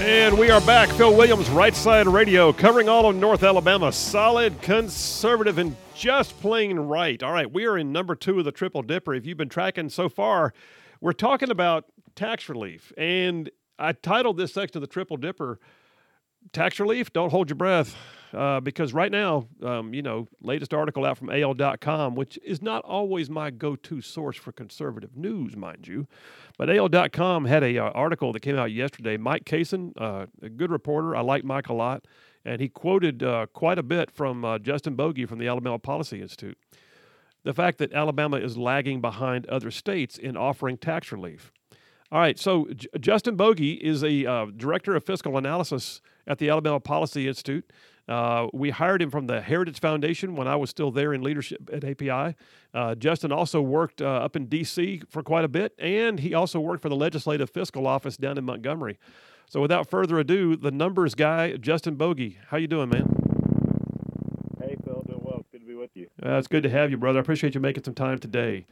And we are back. Phil Williams, Right Side Radio, covering all of North Alabama. Solid, conservative, and just plain right. All right, we are in number 2 of the Triple Dipper. If you've been tracking so far, we're talking about tax relief. And I titled this section of the Triple Dipper, Tax Relief, Don't Hold Your Breath. Because right now, latest article out from AL.com, which is not always my go-to source for conservative news, mind you. But AL.com had a article that came out yesterday. Mike Kaysen, a good reporter. I like Mike a lot. And he quoted quite a bit from Justin Bogie from the Alabama Policy Institute. The fact that Alabama is lagging behind other states in offering tax relief. All right, so Justin Bogie is a director of fiscal analysis at the Alabama Policy Institute. We hired him from the Heritage Foundation when I was still there in leadership at API. Justin also worked up in D.C. for quite a bit, and he also worked for the Legislative Fiscal Office down in Montgomery. So without further ado, the numbers guy, Justin Bogie. How you doing, man? Hey, Phil. Doing well. It's good to be with you. It's good to have you, brother. I appreciate you making some time today.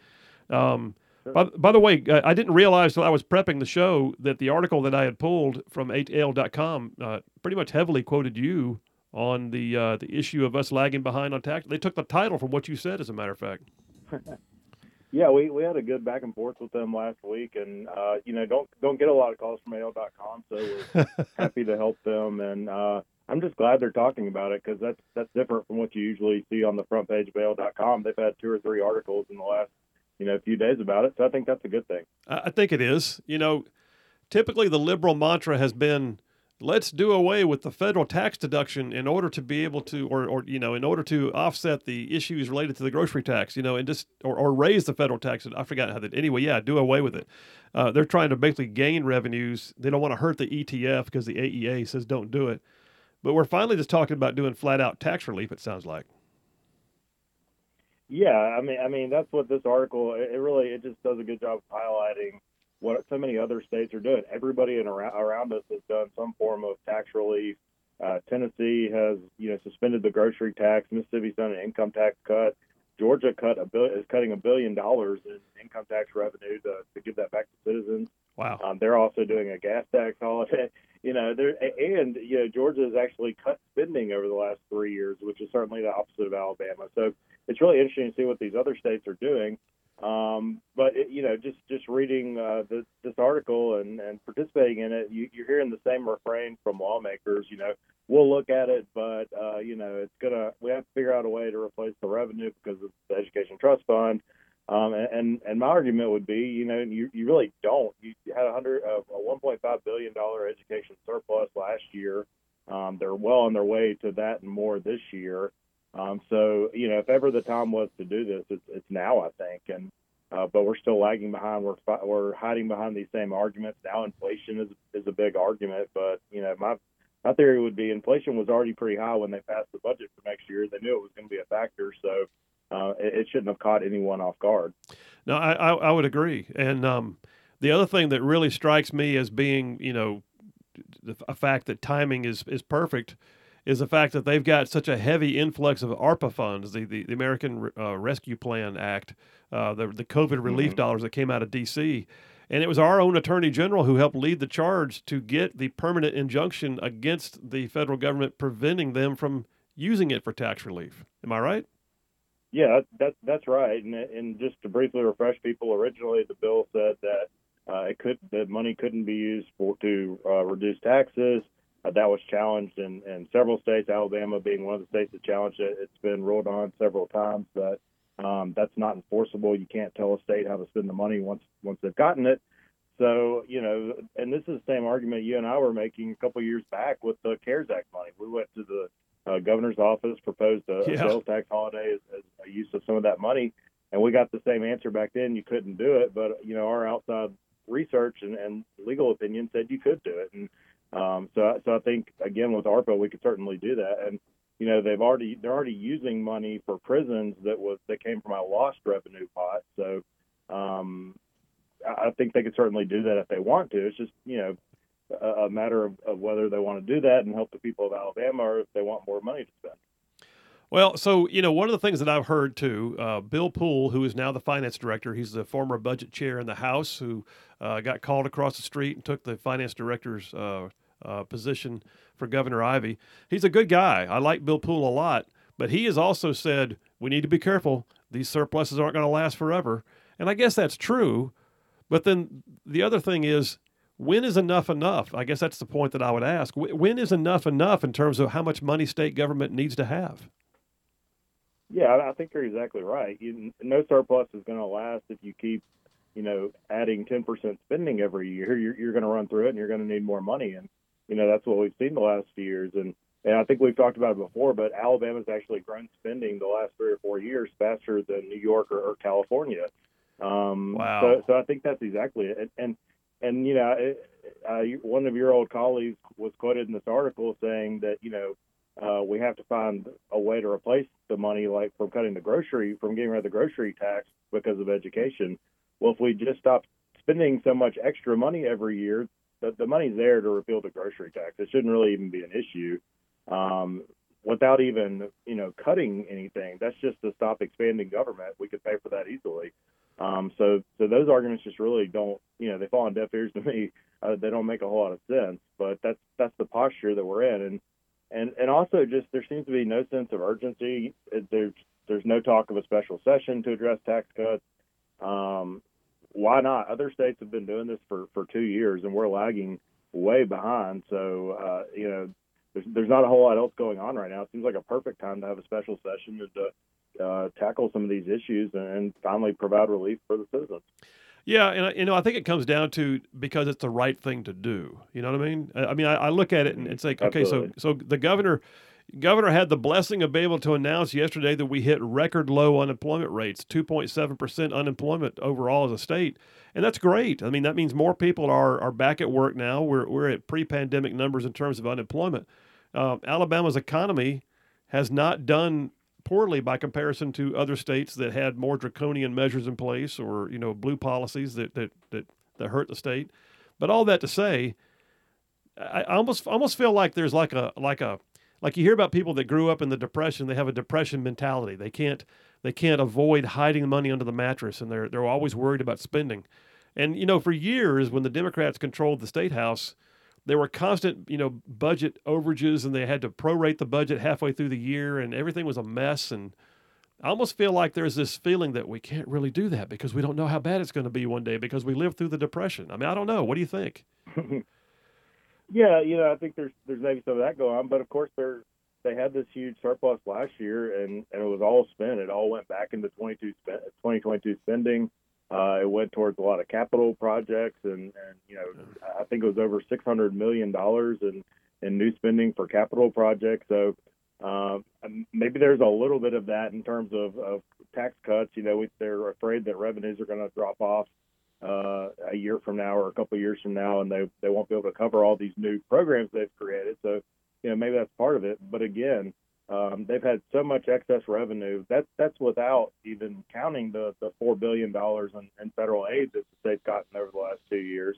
By the way, I didn't realize till I was prepping the show that the article that I had pulled from AL.com pretty much heavily quoted you on the issue of us lagging behind on tax. They took the title from what you said, as a matter of fact. Yeah, we had a good back and forth with them last week, and don't get a lot of calls from AL.com, so we're happy to help them. And I'm just glad they're talking about it because that's different from what you usually see on the front page of AL.com. They've had 2 or 3 articles in the last few days about it, so I think that's a good thing. I think it is. Typically the liberal mantra has been, let's do away with the federal tax deduction in order to be able to, in order to offset the issues related to the grocery tax, and just, or raise the federal tax. I forgot how that, anyway, yeah, do away with it. They're trying to basically gain revenues. They don't want to hurt the ETF because the AEA says don't do it. But we're finally just talking about doing flat out tax relief, it sounds like. Yeah, I mean that's what this article, it just does a good job of highlighting what so many other states are doing. Everybody around us has done some form of tax relief. Tennessee has, suspended the grocery tax. Mississippi's done an income tax cut. Georgia is cutting $1 billion in income tax revenue to give that back to citizens. Wow. They're also doing a gas tax holiday. Georgia has actually cut spending over the last 3 years, which is certainly the opposite of Alabama. So it's really interesting to see what these other states are doing. But just reading this article and participating in it, you're hearing the same refrain from lawmakers. We'll look at it, but we have to figure out a way to replace the revenue because of the Education Trust Fund. And my argument would be, you really don't. You had a $1.5 billion education surplus last year. They're well on their way to that and more this year. So if ever the time was to do this, it's now, I think. And but we're still lagging behind. We're hiding behind these same arguments. Now inflation is a big argument, but my theory would be inflation was already pretty high when they passed the budget for next year. They knew it was going to be a factor, so it shouldn't have caught anyone off guard. No, I would agree. And the other thing that really strikes me as being a fact that timing is perfect is the fact that they've got such a heavy influx of ARPA funds, the American Rescue Plan Act, the COVID relief dollars that came out of D.C., and it was our own Attorney General who helped lead the charge to get the permanent injunction against the federal government preventing them from using it for tax relief. Am I right? Yeah, that's right. And just to briefly refresh people, originally the bill said that that money couldn't be used to reduce taxes. That was challenged in several states, Alabama being one of the states that challenged it. It's been ruled on several times that that's not enforceable. You can't tell a state how to spend the money once they've gotten it. So, and this is the same argument you and I were making a couple of years back with the CARES Act money. We went to the governor's office, proposed a sales tax holiday as a use of some of that money, and we got the same answer back then. You couldn't do it, but, our outside research and legal opinion said you could do it. And so I think, again, with ARPA, we could certainly do that. And, they're already using money for prisons that came from a lost revenue pot. So I think they could certainly do that if they want to. It's just, a matter of whether they want to do that and help the people of Alabama or if they want more money to spend. Well, so, one of the things that I've heard, too, Bill Poole, who is now the finance director, he's the former budget chair in the House who got called across the street and took the finance director's position for Governor Ivey. He's a good guy. I like Bill Poole a lot, but he has also said we need to be careful. These surpluses aren't going to last forever. And I guess that's true. But then the other thing is, when is enough enough? I guess that's the point that I would ask. When is enough enough in terms of how much money state government needs to have? Yeah, I think you're exactly right. No surplus is going to last if you keep, adding 10% spending every year. You're going to run through it, and you're going to need more money. And that's what we've seen the last few years. And I think we've talked about it before, but Alabama's actually grown spending the last 3 or 4 years faster than New York or California. Wow. So I think that's exactly it. And one of your old colleagues was quoted in this article saying that, we have to find a way to replace the money, like from getting rid of the grocery tax because of education. Well, if we just stop spending so much extra money every year, the money's there to repeal the grocery tax. It shouldn't really even be an issue without even, cutting anything. That's just to stop expanding government. We could pay for that easily. So those arguments just really don't, they fall on deaf ears to me. They don't make a whole lot of sense, but that's the posture that we're in. And also just there seems to be no sense of urgency. There's no talk of a special session to address tax cuts. Why not? Other states have been doing this for 2 years, and we're lagging way behind. So, there's not a whole lot else going on right now. It seems like a perfect time to have a special session and to tackle some of these issues and finally provide relief for the citizens. Yeah, and I think it comes down to because it's the right thing to do. You know what I mean? I look at it and it's like, okay, so the governor had the blessing of being able to announce yesterday that we hit record low unemployment rates, 2.7% unemployment overall as a state, and that's great. I mean, that means more people are back at work now. We're at pre-pandemic numbers in terms of unemployment. Alabama's economy has not done poorly by comparison to other states that had more draconian measures in place or blue policies that hurt the state. But all that to say, I almost feel like there's like you hear about people that grew up in the Depression. They have a Depression mentality. They can't avoid hiding money under the mattress, and they're always worried about spending. And for years when the Democrats controlled the state house, there were constant, budget overages, and they had to prorate the budget halfway through the year, and everything was a mess. And I almost feel like there's this feeling that we can't really do that because we don't know how bad it's going to be one day because we lived through the Depression. I mean, I don't know. What do you think? Yeah, I think there's maybe some of that going on, but of course they had this huge surplus last year, and it was all spent. It all went back into 2022 spending. It went towards a lot of capital projects, and I think it was over $600 million in new spending for capital projects. So maybe there's a little bit of that in terms of tax cuts. They're afraid that revenues are going to drop off a year from now or a couple of years from now, and they won't be able to cover all these new programs they've created. So maybe that's part of it. But again, they've had so much excess revenue. That's without even counting the $4 billion in federal aid that the state's gotten over the last 2 years.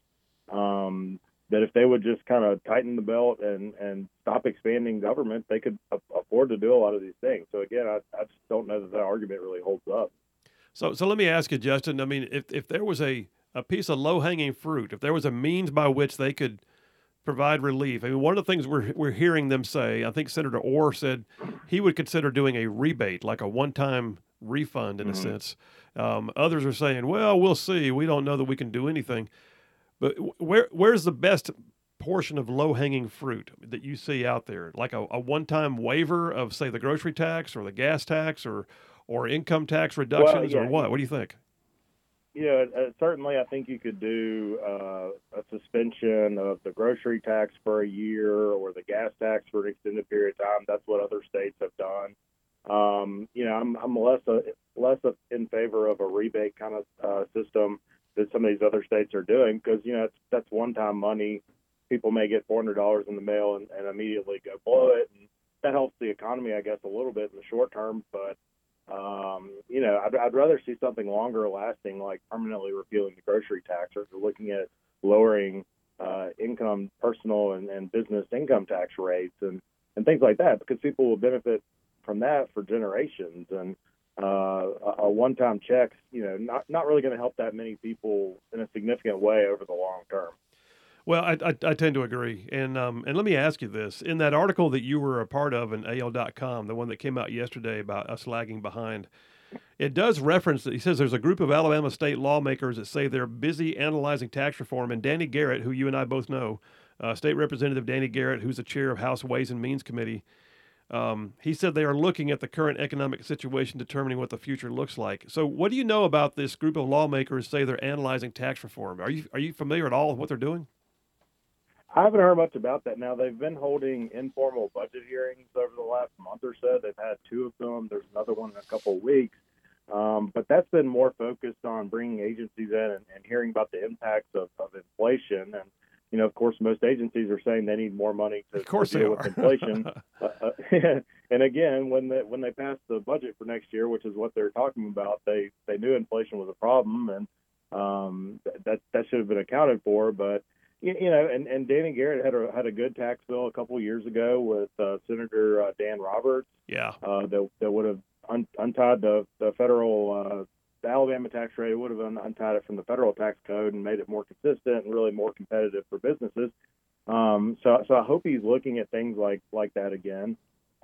That if they would just kind of tighten the belt and stop expanding government, they could afford to do a lot of these things. So again, I just don't know that argument really holds up. So let me ask you, Justin. I mean, if there was a piece of low-hanging fruit, if there was a means by which they could provide relief. I mean, one of the things we're hearing them say, I think Senator Orr said he would consider doing a rebate, like a one-time refund in a sense. Others are saying, well, we'll see. We don't know that we can do anything. But where's the best portion of low-hanging fruit that you see out there? Like a one-time waiver of, say, the grocery tax or the gas tax or income tax reductions or what? What do you think? Certainly I think you could do a suspension of the grocery tax for a year or the gas tax for an extended period of time. That's what other states have done. I'm less in favor of a rebate kind of system that some of these other states are doing because, that's one-time money. People may get $400 in the mail and immediately go blow it. And that helps the economy, I guess, a little bit in the short term, but I'd rather see something longer lasting, like permanently repealing the grocery tax or looking at lowering personal and business income tax rates and things like that, because people will benefit from that for generations. And a one-time check's, not really going to help that many people in a significant way over the long term. Well, I tend to agree, and let me ask you this: in that article that you were a part of in AL.com, the one that came out yesterday about us lagging behind, it does reference that he says there's a group of Alabama state lawmakers that say they're busy analyzing tax reform, and Danny Garrett, who you and I both know, State Representative Danny Garrett, who's the chair of House Ways and Means Committee, he said they are looking at the current economic situation, determining what the future looks like. So, what do you know about this group of lawmakers say they're analyzing tax reform? Are you familiar at all with what they're doing? I haven't heard much about that. Now, they've been holding informal budget hearings over the last month or so. They've had two of them. There's another one in a couple of weeks. But that's been more focused on bringing agencies in and hearing about the impacts of inflation. And, of course, most agencies are saying they need more money to deal with inflation. And again, when they passed the budget for next year, which is what they're talking about, they knew inflation was a problem, and that should have been accounted for. But and Danny Garrett had a good tax bill a couple of years ago with Senator Dan Roberts. Yeah, that would have untied the federal the Alabama tax rate. Would have untied it from the federal tax code and made it more consistent and really more competitive for businesses. So I hope he's looking at things like that again.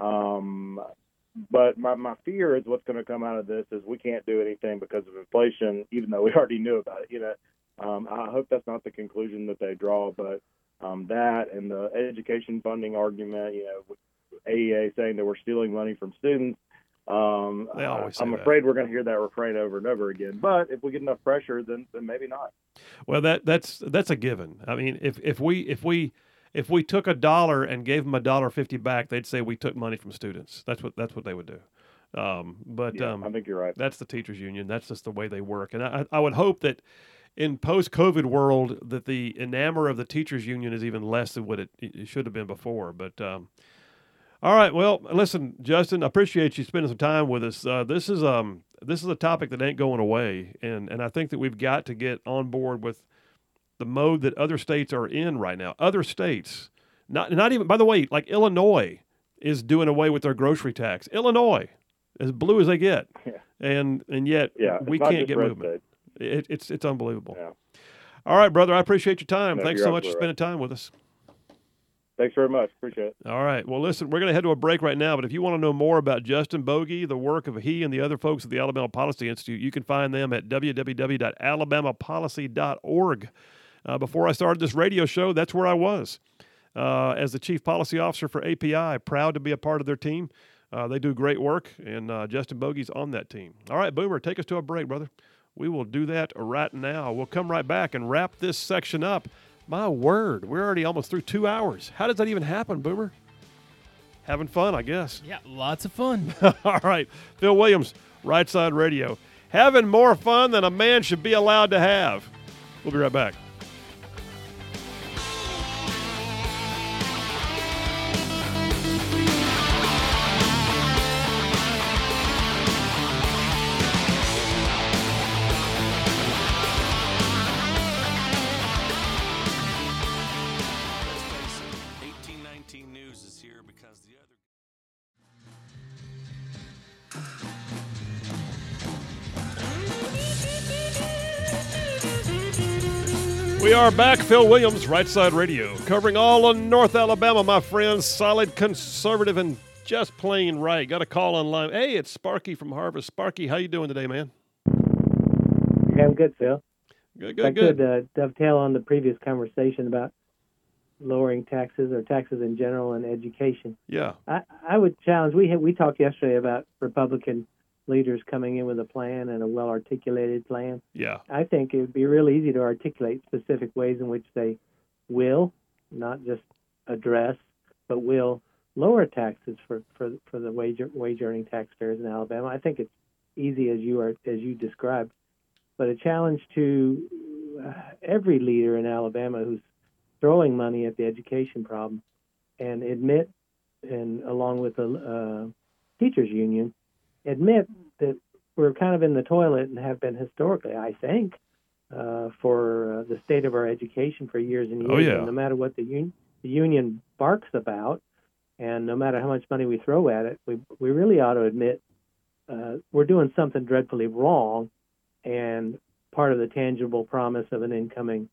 But my fear is what's going to come out of this is we can't do anything because of inflation, even though we already knew about it. I hope that's not the conclusion that they draw, but that and the education funding argument, with AEA saying that we're stealing money from students, I'm afraid we're going to hear that refrain over and over again. But if we get enough pressure, then maybe not. Well, that's a given. I mean, if we took $1 and gave them $1.50 back, they'd say we took money from students. That's what they would do. I think you're right. That's the teachers union. That's just the way they work. And I would hope that in post-COVID world that the enamor of the teachers union is even less than what it should have been before. But all right, well, listen, Justin, I appreciate you spending some time with us. This is a topic that ain't going away, and I think that we've got to get on board with the mode that other states are in right now. Other states, not even, by the way, like Illinois is doing away with their grocery tax. Illinois, as blue as they get, and yet we can't get movement. It's unbelievable. Yeah. All right, brother, I appreciate your time. No, Thanks so much for spending time with us. Thanks very much. Appreciate it. All right. Well, listen, we're going to head to a break right now, but if you want to know more about Justin Bogie, the work of he and the other folks at the Alabama Policy Institute, you can find them at www.alabamapolicy.org. Before I started this radio show, that's where I was as the Chief Policy Officer for API. Proud to be a part of their team. They do great work, and Justin Bogie's on that team. All right, Boomer, take us to a break, brother. We will do that right now. We'll come right back and wrap this section up. My word, we're already almost through 2 hours. How does that even happen, Boomer? Having fun, I guess. Yeah, lots of fun. All right. Phil Williams, Right Side Radio. Having more fun than a man should be allowed to have. We'll be right back. We are back. Phil Williams, Right Side Radio, covering all of North Alabama, my friends. Solid, conservative, and just plain right. Got a call online. Hey, it's Sparky from Harvest. Sparky, how you doing today, man? Yeah, I'm good, Phil. Good. I could dovetail on the previous conversation about lowering taxes or taxes in general and education. Yeah. I would challenge, we talked yesterday about Republican leaders coming in with a plan and a well-articulated plan. Yeah. I think it would be real easy to articulate specific ways in which they will, not just address, but will lower taxes for the wage-earning taxpayers in Alabama. I think it's easy as you described, but a challenge to every leader in Alabama who's throwing money at the education problem and admit, and along with the teachers union, admit that we're kind of in the toilet and have been historically, I think, for the state of our education for years and years. Oh, yeah. And no matter what the union barks about, and no matter how much money we throw at it, we really ought to admit we're doing something dreadfully wrong, and part of the tangible promise of an incoming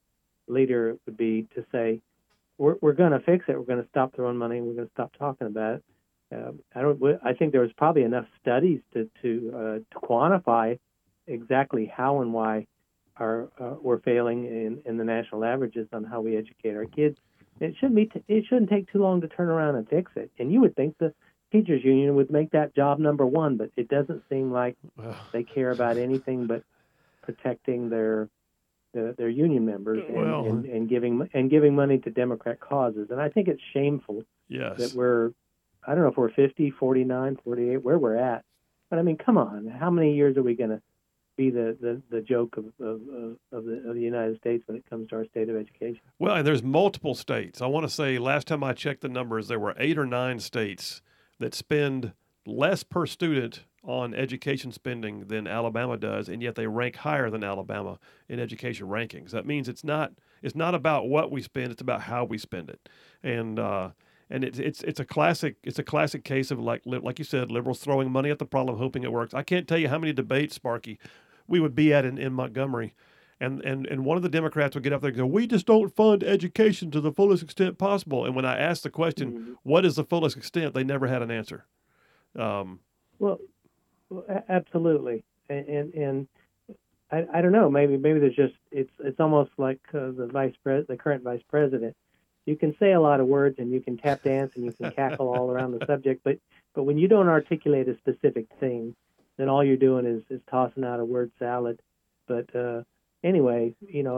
leader would be to say, we're going to fix it. We're going to stop throwing money. We're going to stop talking about it. I think there was probably enough studies to quantify exactly how and why we're failing in the national averages on how we educate our kids. It shouldn't take too long to turn around and fix it. And you would think the teachers union would make that job number one, but it doesn't seem like they care about anything but protecting their union members and giving money to Democrat causes. And I think it's shameful that I don't know if we're 50, 49, 48, where we're at. But I mean, come on, how many years are we going to be the joke of the United States when it comes to our state of education? Well, and there's multiple states. I want to say last time I checked the numbers, there were 8 or 9 states that spend less per student on education spending than Alabama does, and yet they rank higher than Alabama in education rankings. That means it's not about what we spend; it's about how we spend it. And it's a classic case of like you said, liberals throwing money at the problem, hoping it works. I can't tell you how many debates, Sparky, we would be at in Montgomery, and one of the Democrats would get up there and go, "We just don't fund education to the fullest extent possible." And when I asked the question, "What is the fullest extent?" they never had an answer. Well, absolutely, and I don't know. Maybe there's just it's almost like the current vice president. You can say a lot of words and you can tap dance and you can cackle all around the subject, but when you don't articulate a specific thing, then all you're doing is tossing out a word salad. But anyway,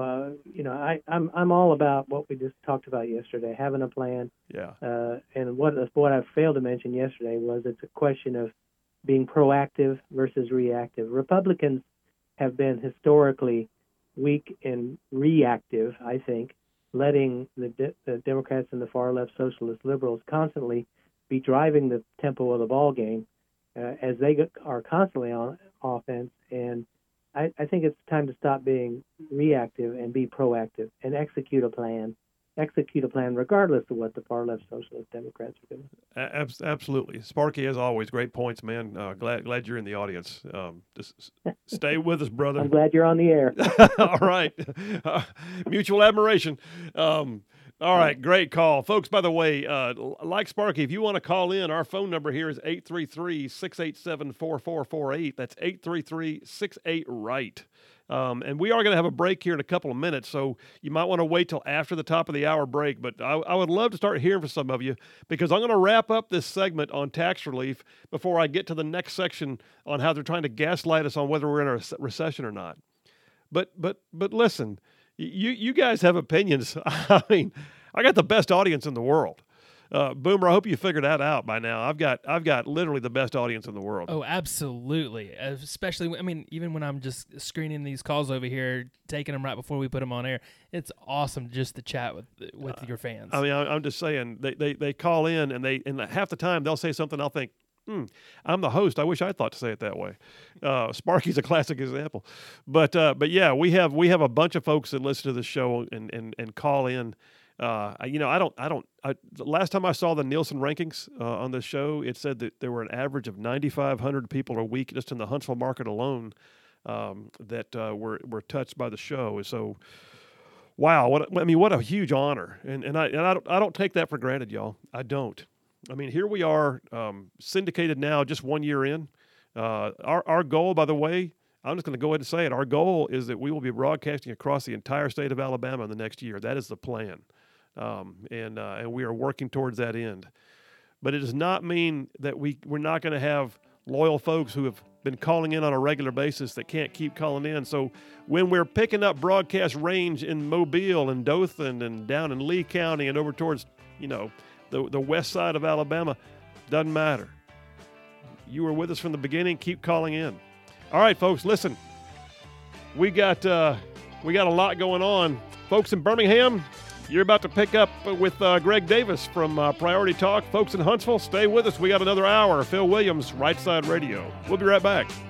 I'm all about what we just talked about yesterday, having a plan. Yeah. And what I failed to mention yesterday was it's a question of being proactive versus reactive. Republicans have been historically weak and reactive, I think, letting the Democrats and the far left socialist liberals constantly be driving the tempo of the ball game as they are constantly on offense. And I think it's time to stop being reactive and be proactive and execute a plan regardless of what the far left socialist Democrats are doing. Absolutely. Sparky, as always, great points, man. Glad you're in the audience. Just stay with us, brother. I'm glad you're on the air. All right. Mutual admiration. All right, great call. Folks, by the way, like Sparky, if you want to call in, our phone number here is 833-687-4448. That's 833-68-RIGHT. And we are going to have a break here in a couple of minutes, so you might want to wait till after the top of the hour break. But I would love to start hearing from some of you because I'm going to wrap up this segment on tax relief before I get to the next section on how they're trying to gaslight us on whether we're in a recession or not. But listen, you guys have opinions. I mean, I got the best audience in the world. Boomer, I hope you figured that out by now. I've got literally the best audience in the world. Oh, absolutely. Especially, I mean, even when I'm just screening these calls over here, taking them right before we put them on air, it's awesome just to chat with your fans. I mean, I'm just saying they call in and half the time they'll say something I'll think, I'm the host. I wish I thought to say it that way. Sparky's a classic example, but yeah, we have a bunch of folks that listen to the show and call in. The last time I saw the Nielsen rankings on this show, it said that there were an average of 9,500 people a week just in the Huntsville market alone that were touched by the show. So, wow, what a huge honor, and I don't take that for granted, y'all. I don't. I mean, here we are, syndicated now, just 1 year in. Our goal, by the way, I'm just going to go ahead and say it. Our goal is that we will be broadcasting across the entire state of Alabama in the next year. That is the plan. And we are working towards that end. But it does not mean that we're not going to have loyal folks who have been calling in on a regular basis that can't keep calling in. So when we're picking up broadcast range in Mobile and Dothan and down in Lee County and over towards, the west side of Alabama, doesn't matter. You were with us from the beginning. Keep calling in. All right, folks, listen. We got a lot going on. Folks in Birmingham, you're about to pick up with Greg Davis from Priority Talk. Folks in Huntsville, stay with us. We got another hour. Phil Williams, Right Side Radio. We'll be right back.